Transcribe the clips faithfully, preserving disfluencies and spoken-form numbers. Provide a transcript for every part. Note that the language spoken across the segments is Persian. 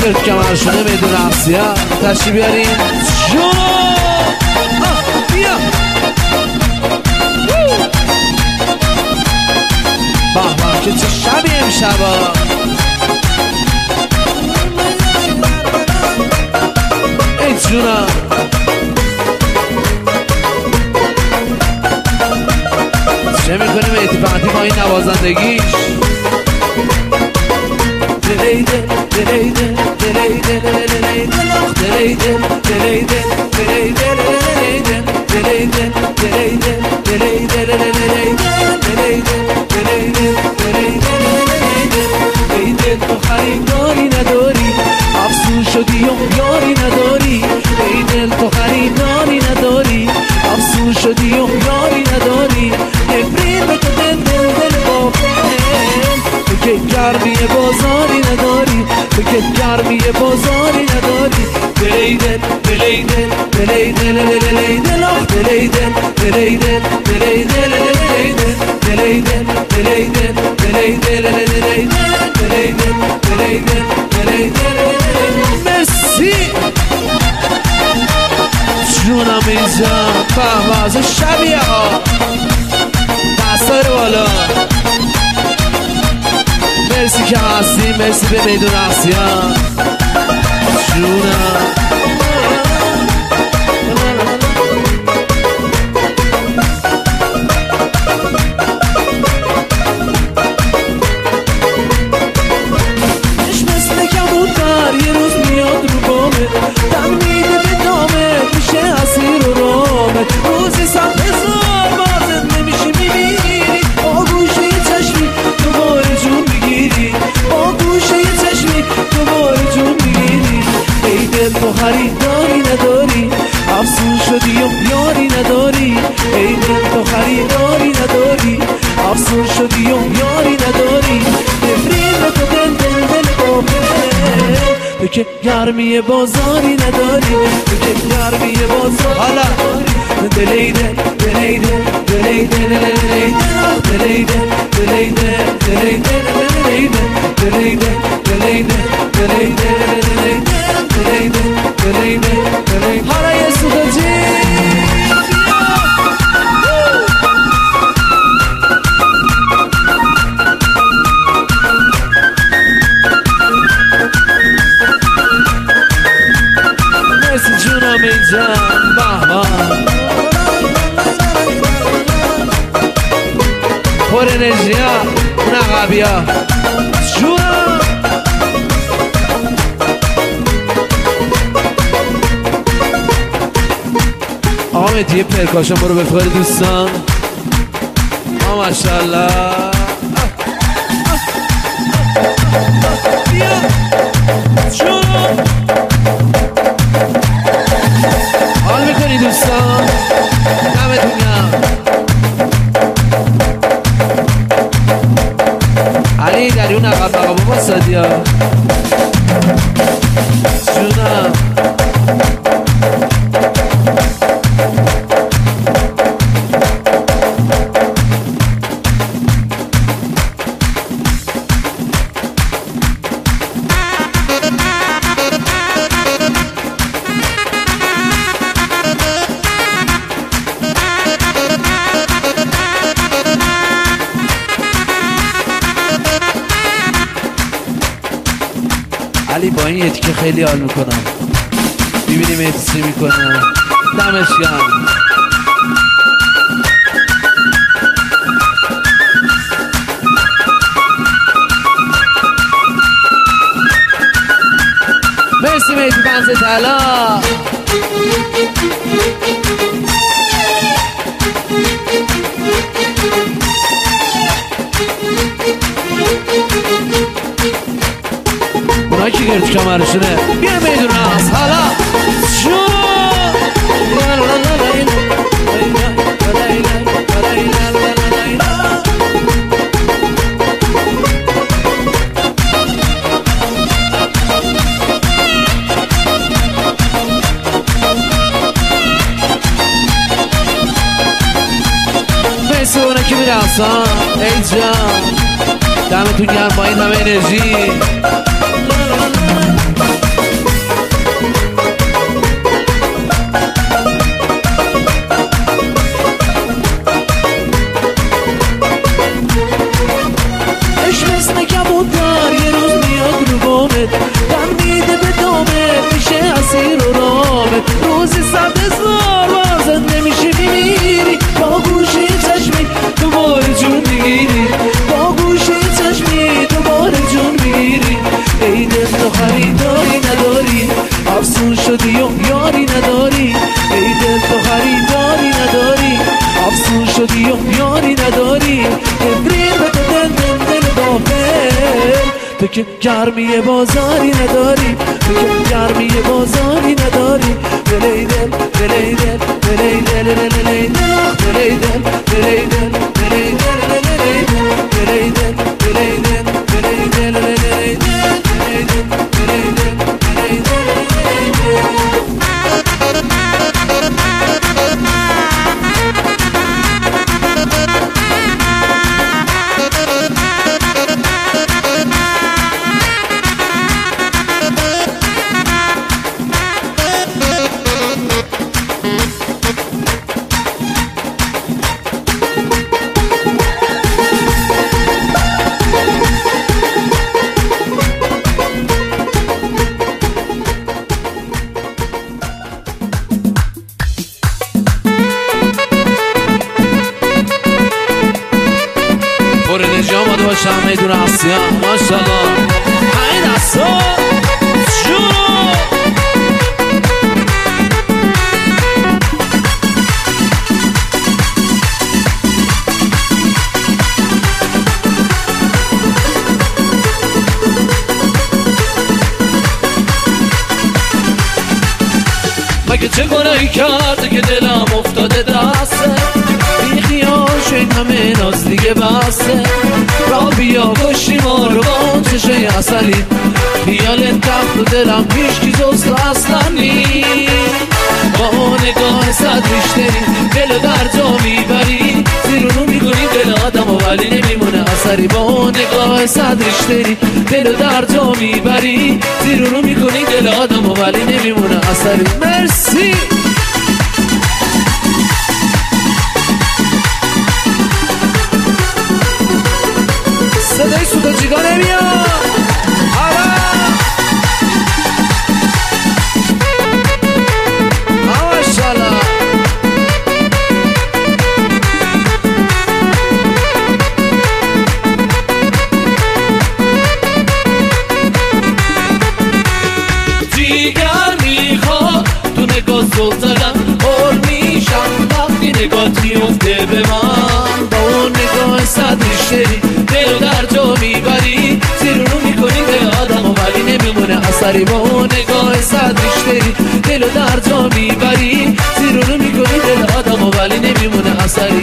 گرد کمرشونه میدون رقصی ها تشریف بیارین جونو بیا بابا که چه شبی امشبا ای جونم چه میکنه میتی فقطی با این نوازندگیش دلیده دلیده دلیده دلیده لخ دلیده دلیده دلیده دلیده دلیده دلیده دلیده دلیده دلیده تو خریداری نداری افسون شدی و یاری نداری ای دل تو خریداری نداری افسون شدی و یاری نداری نفرین به تو دل دل دل بافن تو که گرمی بازاری نداری تو که گرمی بازاری نداری دلی دل دلی دل دلی دل دلی دل آخ دلی دل دلی دل دلی دل دلی دل دلی دل دلی دل دلی دل دلی دل دلی دل دلی دل دلی دل مرسی جونم اینجا به واسه شبیه ها دستا رو بالا مرسی که هستی مرسی به میدون هستی ها جونم اش مثل کبوتر یه روز میاد رو بامه دم میده به دامت میشه اسیر و رامت روزی صد هزار بازت نمیشه میبینی با گوشه چشمی دوباره جون میگیری با گوشه چشمی دوباره جون میگیری ای دل تو خریداری نداری افسون شدی و یاری نداری ای دل تو خریداری نداری افسون شدی و یاری نداری نفرین به تو دل دل دل بافن تو که گرمی بازاری نداری تو که گرمی بازاری حالا دلی دل دلی دل دلی دل دلی دل دلی دل دلی دل دلی دل دلی دل دلی دل دلی دل دلی دل دلی دل حالا یه سوخجی مرسی جونم اینجا بهمان پر انرژی ها اون عقبی ها جونم آقا مهدی پرکاشن برو بفقر دوستان آقا ماشاءالله بیا جونم حال میکنی دوستان دمتون گرم علی در اون عقب عقب با سادیا جونم علی با این یتی که خیلی حال میکنم ببینیم یتی چی میکنه دمش گرم مرسی میتی بنز طلا اونایی که گرد کمرشونه بیا میدون از حالا شو مرسی اونه که میرسان ای جان دمتون گرم با این همه انرژی شدی و یاری نداری، ای دل تو خریداری نداری، افسون شدی و یاری نداری، ابریر به تو دل دل دل غافل، تو که گرمی بازاری نداری، تو که گرمی بازاری نداری، دلی دل دلی دل دلی دل دلی دل دلی دل دلی دل دلی دل دلی دل دلی دل دلی دل دلی دل دلی دل آماده باشم میدون آسیا ماشاءالله این دستا جونو مگه چه گناهی کرده که دلم افتاده دسته، بی خیال شد همه ناز دیگه بسته، را بیا کشی ما رو با چشه اصلی، خیال تخت و دلم پیشکی جز تو اصلا نیست، با نگاه صد ریشتری دل و در جا میبری، زیرونو میکنی دل آدم و ولی نمیمونه اثری، با نگاه صد ریشتری دل و در جا میبری، زیرونو میکنی دل آدم و ولی نمیمونه اثری. مرسی صدای سودا جیگا نمیاد ماشاءالله. جیگر میخواد تو نگاه زل زدن پر میشم وقتی نگاه میفته به من، با اون نگاه صد ریشتری دل در جا میبری، زیرونو میکنی دل آدم و ولی نمیمونه اثری، با اون نگاه صد ریشتری دل در جا میبری، زیرونو میکنی دل آدم و ولی نمیمونه اثری.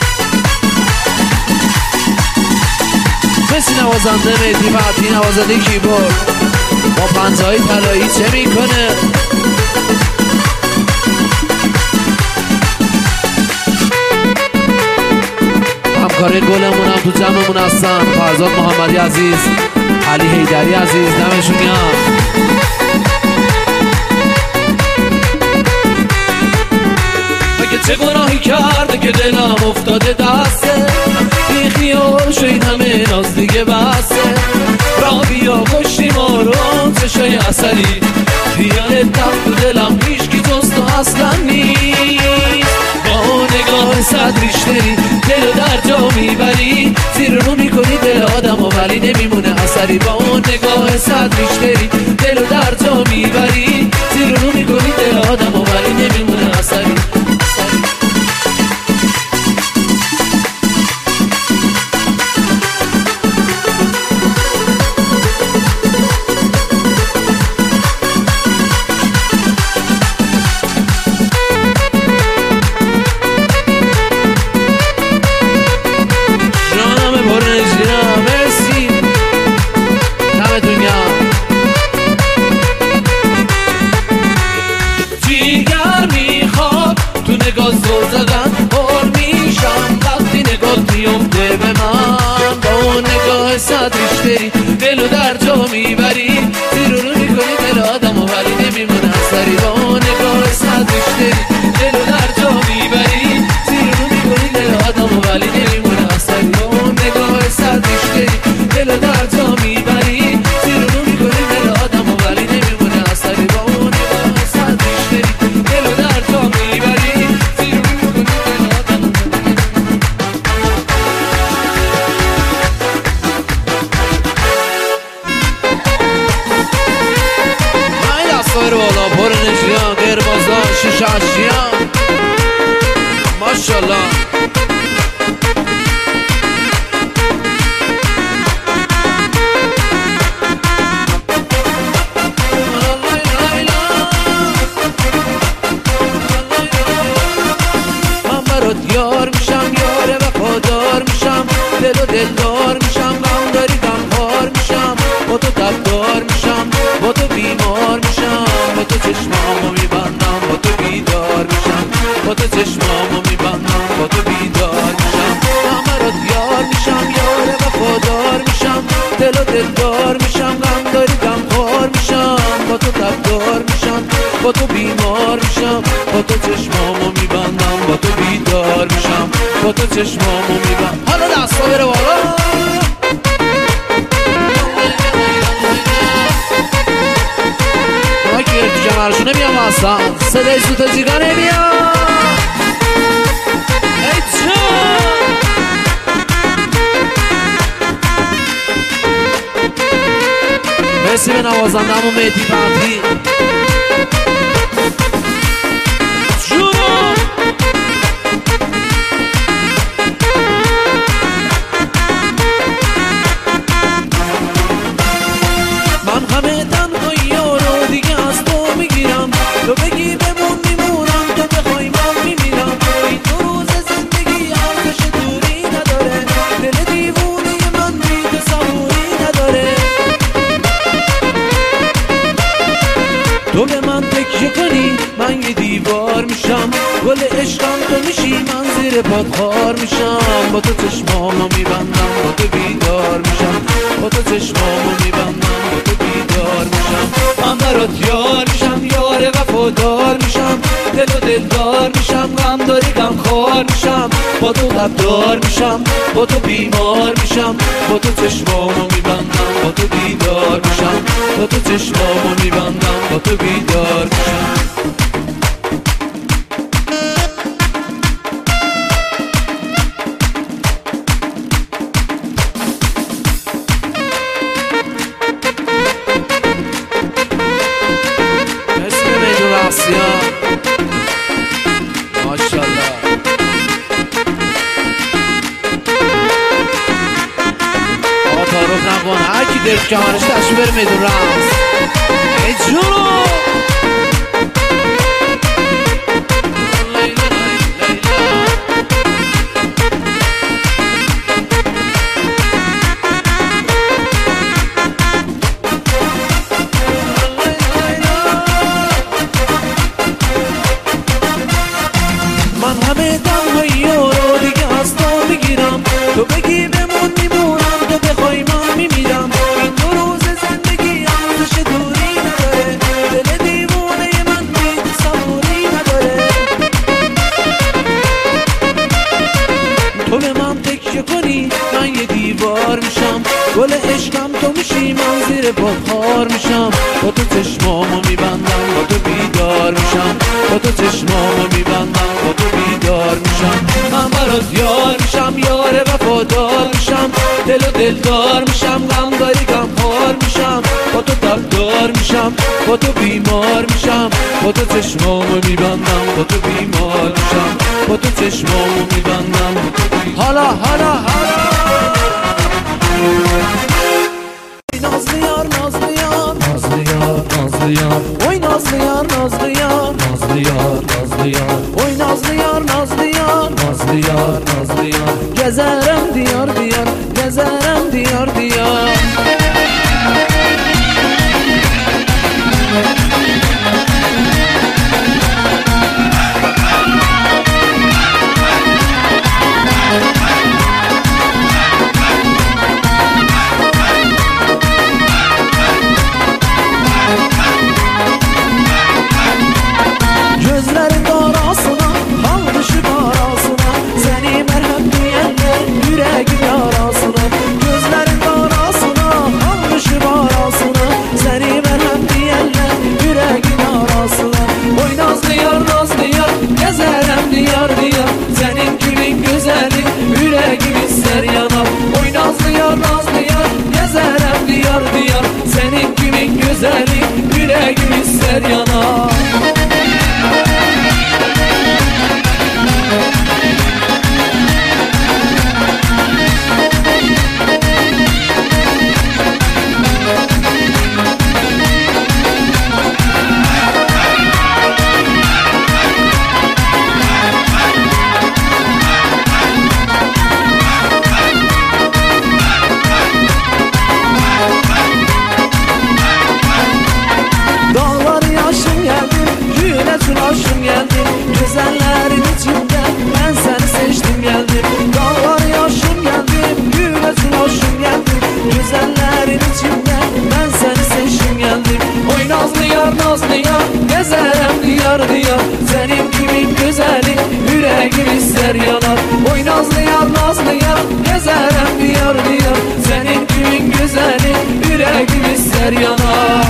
مثل نوازنده مهدی فتحی نوازنده کیبورد با پنجه‌های طلایی چه میکنه؟ همکار گلمون هم تو جمعمون هستن، فرزاد محمدی عزیز، علی حیدری عزیز، دمشون گرم. مگه چه گناهی کرده که دلم افتاده دسته، بی خیال شد همه ناز دیگه بسته، را بیا کشتی ما رو چشای اصلی، خیال تخت و دلم هیچکی جز تو اصلا نیست، با نگاه صد ریشتری دل در جا میبری، زیرونو میکنی دل آدم و ولی نمیمونه اثری، با اون نگاه صد ریشتری دل در جا میبری، زیرونو میکنی دل آدم و ولی نمیمونه اثری. نگاه زل زدن پر میشم وقتی نگاه میفته به من، با اون نگاه صد ریشتری دلو در جا میبری، زیرونو میکنی دل آدم و ولی نمیمونه اثری، با اون نگاه صد ریشتری دلو در جا میبری، زیرونو میکنی دل آدم و ولی نمیمونه اثری، با اون نگاه صد ریشتری دلو در جا میبری، زیرونو میکنی دل آدم و ولی نمیمونه اثری، با اون نگاه صد ریشتری دلو در جا میبری، زیرونو میکنی چاشیام ماشالله من برات یار میشم یار وفادار میشم دل و دلدار میشم غم داری غمخوار میشم با تو تبدار میشم با تو بیمار میشم با تو چشمامو میبندم با تو بیدار میشم با تو چشمامو میبندم با تو بیدار میشم من برات یار میشم یار وفادار میشم دل و دلدار میشم غم داری غمخوار میشم با تو تبدار میشم با تو بیمار میشم با تو چشمامو میبندم با تو بیدار میشم با تو چشمامو میبندم حالا دستا بره بالا ما که دیگه مرشونه بیام اصلا صدای سوت جیگانه بیام ای جان مرسی به نوازنده همون مهدی فتحی جونم من همه تنهایی رو دیگه از تو میگیرم تو بگی بمون میمونم تو بخوای من میمیرم این دو روز زندگی ارزش دوری نداره دل دیوونه من بی تو صبوری نداره تو به من تکیه کنی من یه دیوار میشم گل عشقم تو میشی من زیر پات خار میشم با تو چشمامو میبندم با تو بیدار میشم با تو چشمامو میبندم با تو بیدار میشم من برات یار میشم یار وفادار میشم دل و دلدار میشم غم داری غمخوار میشم با تو غمدار میشم با تو بیمار میشم با تو چشمامو میبندم با تو بیدار میشم با تو چشمامو میبندم با تو بیدار میشم ماشالله آقا تعارف نکن هر کی درک کمرش تشو بره میدون رقص ای جونو من همه تنهایی رو دیگه از تو میگیرم تو بگی بمون میمونم تو بخوای من میمیرم این دو روز زندگی ارزش دوری نداره دل دیوونه من بی تو صبوری نداره تو به من تکیه کنی من یه دیوار میشم گل عشقم تو میشی من زیر پات خار میشم با تو چشمامو میبندم با تو بیدار میشم با تو چشمامو میبندم با تو بیدار میشم من برات یار میشم یار وفادار میشم دل و دلدار میشم غم داری غمخوار میشم با تو تبدار میشم با تو بیمار میشم با تو چشمامو میبندم با تو بیمار میشم با تو چشمامو میبندم حالا حالا حالا نازlı yar nazlı yar nazlı yar nazlı yar oy nazlı yar nazlı yar nazlı yar nazlı yar oy nazlı yar nazlı yar nazlı yar nazlı yar gezerem diyar diyar gezerem diyar diyar Gözlerin arasına, kalmışım arasına Seni merhem diyenler yüreğim yarasına Gözlerin arasına, kalmışım arasına Seni merhem diyenler yüreğim yarasına Oy nazlı yar nazlı yar, gezerem diyar diyar Senin gülün güzelin, yüreğim ister yanar Oy nazlı yar nazlı yar, gezerem diyar diyar Senin gülün güzelin, yüreğim ister yanar Güneşin aşkım geldim, güzellerin içinden ben seni seçtim geldim. Dağlar yaşım geldim, güneşin aşkım geldim, güzellerin içinden ben seni seçtim geldim. Oy nazlı yar nazlı yar, gezerem diyar diyar, senin gibi güzeli yüreğim ister yanar. Oy nazlı yar nazlı yar, gezerem diyar diyar, senin gibi güzeli yüreğim ister yanar.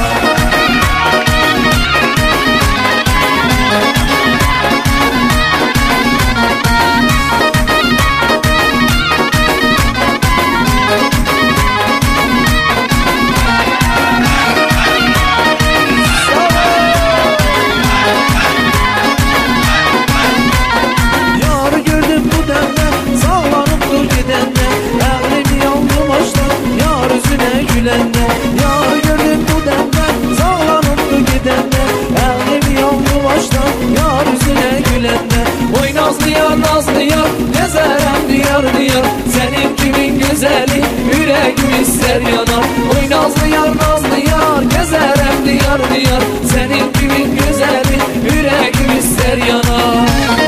Yar gördüm bu demden, sağlanıp gidende, elim yandı baştan, yar yüzüne gülende. Oy nazlı yar nazlı yar, gezerem diyar diyar, senin kimin güzeli yüreğim ister yanar. Oy nazlı yar nazlı yar, gezerem diyar diyar, senin kimin güzeli yüreğim ister yanar.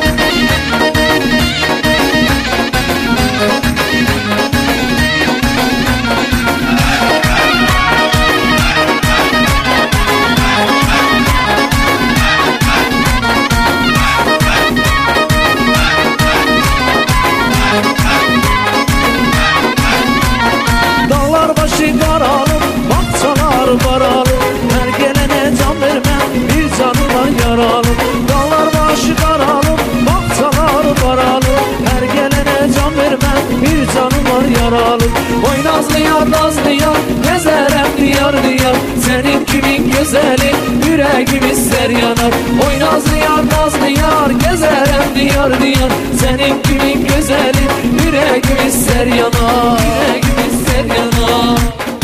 Baralı, her gelene can vermem, bir canı var yaralı. Dağlar başı karalı, bakçalar baralı, her gelene can vermem, bir canı var yaralı. Oy nazlı yar nazlı yar, gezerem diyar diyar, senin kimin güzeli yüreğim ister yanar. Oy nazlı yar nazlı yar, gezerem diyar diyar, senin kimin güzeli yüreğim ister yanar. Yüreğim ister yanar.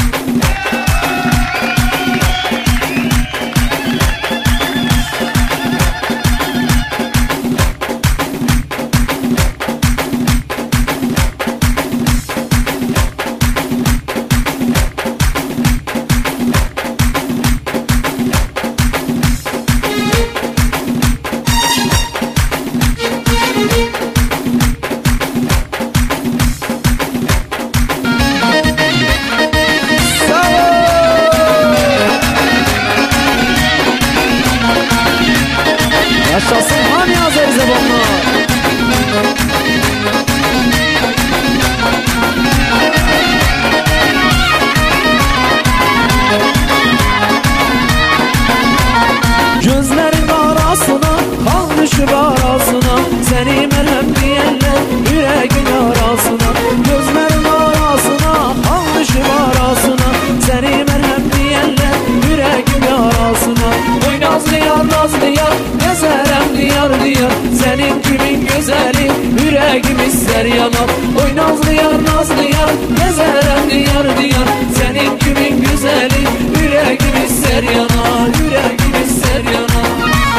Yaşasın hani Azeri zamanlar. Gözlerin arasına, kan düşüp arasına, seni merhem diyenler yüreğin arasına. Gözlerin arasına, kan düşüp arasına, seni merhem diyenler yüreğin arasına. Oy nazlı yar nazlı yar, gezerem diyar diyar, senin kimin güzeli yüreğim ister yanar. Oy nazlı yar nazlı yar, gezerem diyar diyar, senin kimin güzeli yüreğim ister yanar. Yüreğim ister yanar.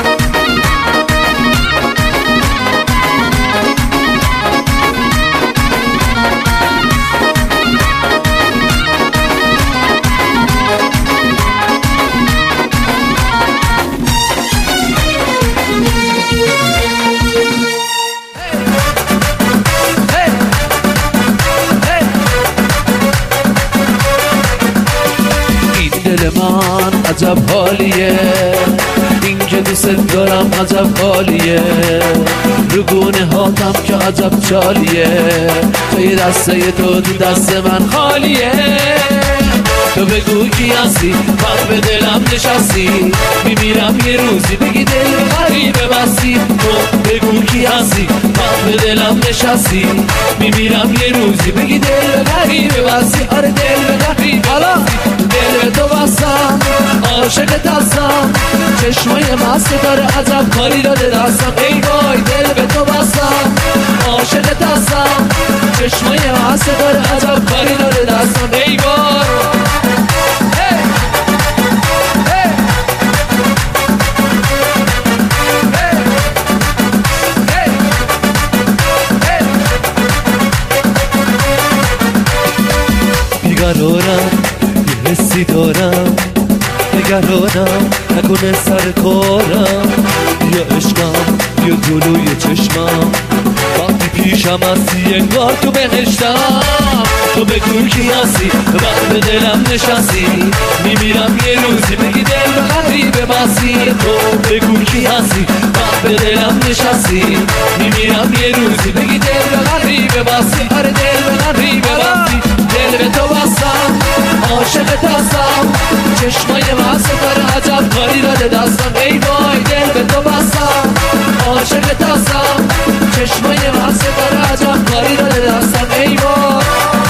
دل من عجب حالیه، این که دوست دارم عجب حالیه، رو گونه هاتم که عجب چالیه، توی دسته تو تو دست من خالیه. تو بگو کی هستی، من به دلم نشستی، میمیرم یه روزی بگی دل غریبه بستی. تو بگو کی هستی، من به دلم نشستی، میمیرم یه روزی بگی دل غریبه بستی. آره دل به غریبه بستی، دل به تو بستم، عاشقت هستم، چشمای مست داره عجب کاری داده دستم. ای وای دل به تو بستم، عاشقت هستم، چشمای مست داره عجب کاری داده دستم. ای وای بیقرارم، یه حسی دارم، نگرانم نکنه سر کارم، توی عشقم بیا جلوی چشمم وقتی پیشم هستی انگار تو بهشتم تو بگو کی هستی وقت به دلم نشستی میمیرم یه روزی بگی دل به قدری ببستی تو بگو کی هستی وقت به دلم نشستی میمیرم یه روزی بگی دل به قدری ببستی آره دل به قدری ببستی دل به تو بستم عاشقت هستم چشمای واسه داره عجب کاری داده دستم ای وای دل به تو بستم عاشقت هستم چشمای واسه داره عجب کاری داده دستم ای وای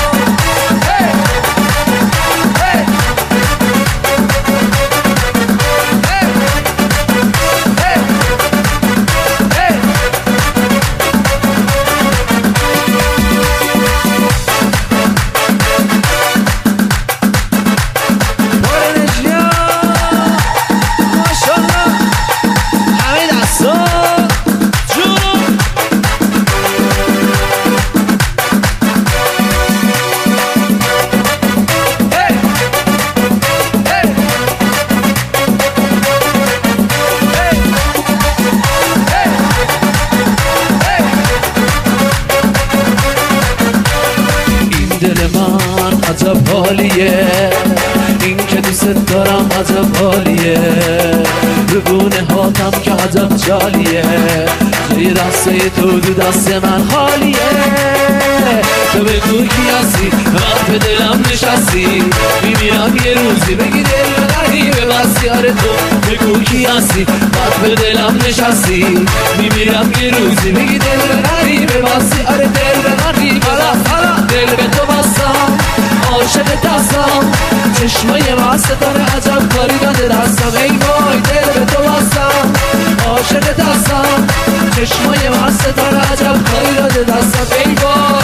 دل من عجب حالیه این که دوست دارم عجب حالیه بگونه هاتم که عجب جالیه توی دسته تو دو دست من خالیه تو بگو کی هستی وقت به دلم نشستی میمیرم یه روزی بگی دل به قدری ببستی آره تو بگو کی هستی وقت به دلم نشستی میمیرم یه روزی بگی دل به قدری ببستی آره دل به قدری ببستی دل به تو بستم عاشقت هستم چشمای واسه داره عجب کاری داده دستم ای وای دل به تو بستم عاشقت هستم چشمای واسه داره عجب کاری داده دستم ای وای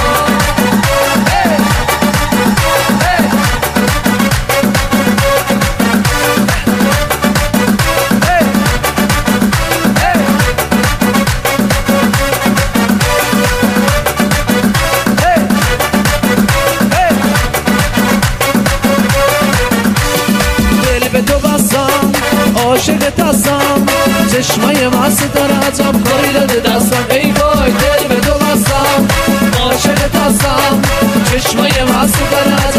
عاشقت هستم چشمای واسه داره عجب کاری داده دستم ای وای دل به تو بستم عاشقت هستم چشمای واسه داره